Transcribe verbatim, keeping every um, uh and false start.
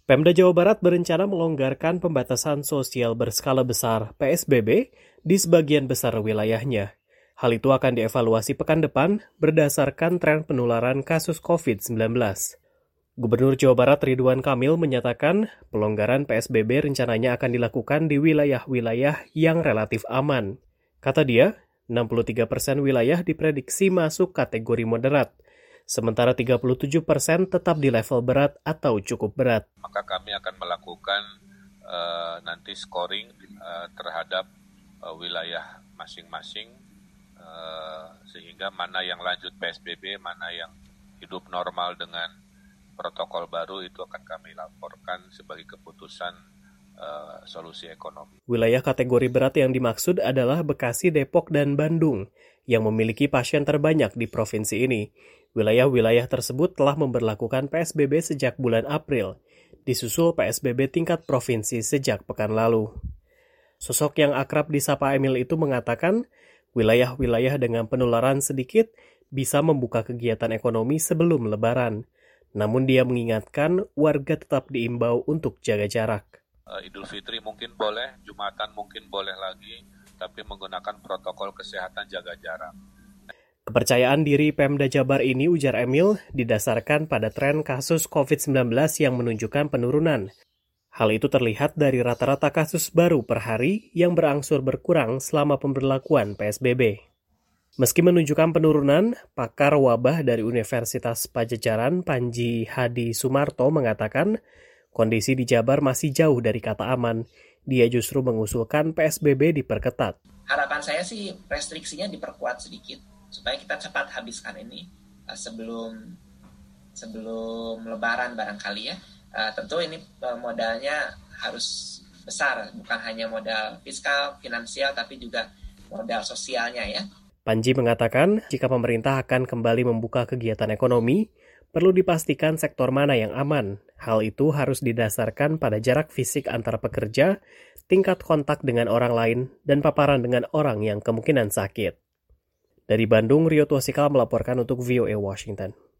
Pemda Jawa Barat berencana melonggarkan pembatasan sosial berskala besar P S B B di sebagian besar wilayahnya. Hal itu akan dievaluasi pekan depan berdasarkan tren penularan kasus covid sembilan belas. Gubernur Jawa Barat Ridwan Kamil menyatakan pelonggaran P S B B rencananya akan dilakukan di wilayah-wilayah yang relatif aman. Kata dia, enam puluh tiga persen wilayah diprediksi masuk kategori moderat, sementara tiga puluh tujuh persen tetap di level berat atau cukup berat. Maka kami akan melakukan uh, nanti scoring uh, terhadap uh, wilayah masing-masing, uh, sehingga mana yang lanjut P S B B, mana yang hidup normal dengan protokol baru, itu akan kami laporkan sebagai keputusan uh, solusi ekonomi. Wilayah kategori berat yang dimaksud adalah Bekasi, Depok, dan Bandung yang memiliki pasien terbanyak di provinsi ini. Wilayah-wilayah tersebut telah memberlakukan P S B B sejak bulan April, disusul P S B B tingkat provinsi sejak pekan lalu. Sosok yang akrab disapa Emil itu mengatakan, wilayah-wilayah dengan penularan sedikit bisa membuka kegiatan ekonomi sebelum Lebaran. Namun dia mengingatkan warga tetap diimbau untuk jaga jarak. Uh, Idul Fitri mungkin boleh, Jumatan mungkin boleh lagi, tapi menggunakan protokol kesehatan jaga jarak. Kepercayaan diri Pemda Jabar ini, ujar Emil, didasarkan pada tren kasus covid sembilan belas yang menunjukkan penurunan. Hal itu terlihat dari rata-rata kasus baru per hari yang berangsur berkurang selama pemberlakuan P S B B. Meski menunjukkan penurunan, pakar wabah dari Universitas Padjadjaran Panji Hadi Sumarto mengatakan kondisi di Jabar masih jauh dari kata aman. Dia justru mengusulkan P S B B diperketat. Harapan saya sih restriksinya diperkuat sedikit, supaya kita cepat habiskan ini uh, sebelum sebelum Lebaran barangkali ya. Uh, tentu ini uh, modalnya harus besar, bukan hanya modal fiskal, finansial, tapi juga modal sosialnya ya. Panji mengatakan jika pemerintah akan kembali membuka kegiatan ekonomi, perlu dipastikan sektor mana yang aman. Hal itu harus didasarkan pada jarak fisik antar pekerja, tingkat kontak dengan orang lain, dan paparan dengan orang yang kemungkinan sakit. Dari Bandung, Rio Tuasikal melaporkan untuk V O A Washington.